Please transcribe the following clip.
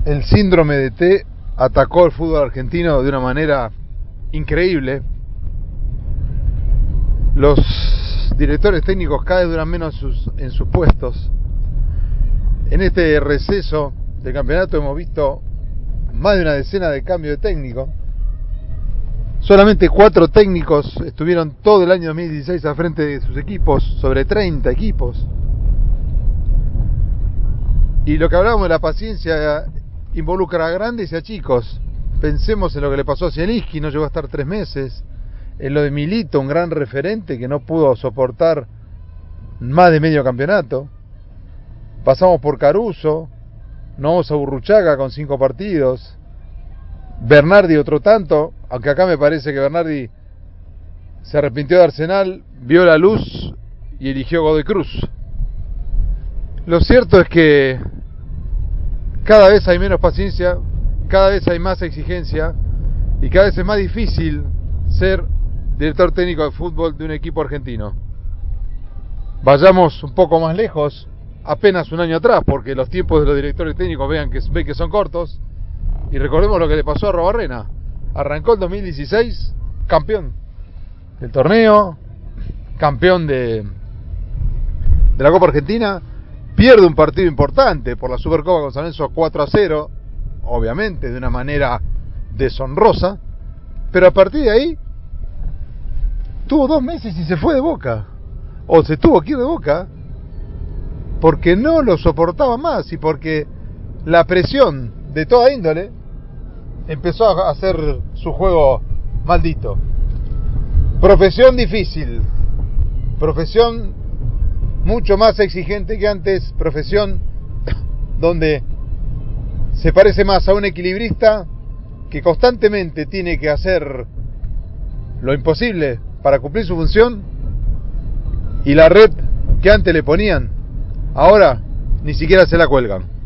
El síndrome de T atacó al fútbol argentino de una manera increíble. Los directores técnicos cada vez duran menos en sus puestos. En este receso del campeonato hemos visto más de una decena de cambios de técnico. Solamente 4 técnicos estuvieron todo el año 2016 al frente de sus equipos, sobre 30 equipos. Y lo que hablábamos de la paciencia involucra a grandes y a chicos. Pensemos en lo que le pasó a Zielinski, no llegó a estar 3 meses. En lo de Milito, un gran referente que no pudo soportar más de medio campeonato. Pasamos por Caruso, no vamos a Burruchaga con 5 partidos. Bernardi otro tanto, aunque acá me parece que Bernardi se arrepintió de Arsenal, vio la luz y eligió Godoy Cruz. Lo cierto es que cada vez hay menos paciencia, cada vez hay más exigencia y cada vez es más difícil ser director técnico de fútbol de un equipo argentino. Vayamos un poco más lejos, apenas un año atrás, porque los tiempos de los directores técnicos ven que son cortos, y recordemos lo que le pasó a Arrobarrena. Arrancó el 2016 campeón del torneo, campeón de la Copa Argentina, pierde un partido importante por la Supercopa con San Lorenzo 4-0, obviamente de una manera deshonrosa, pero a partir de ahí tuvo 2 meses y se fue de Boca, o se tuvo que ir de Boca, porque no lo soportaba más y porque la presión de toda índole empezó a hacer su juego maldito. Profesión difícil, profesión mucho más exigente que antes, profesión donde se parece más a un equilibrista que constantemente tiene que hacer lo imposible para cumplir su función, y la red que antes le ponían, ahora ni siquiera se la cuelgan.